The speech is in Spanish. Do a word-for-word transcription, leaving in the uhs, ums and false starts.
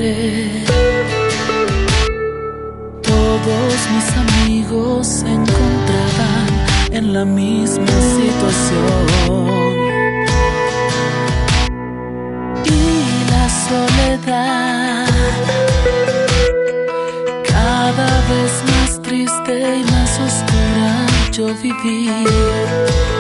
encontré. Todos mis amigos se encontraban en la misma situación. Y la soledad, cada vez más triste y más oscura yo viví.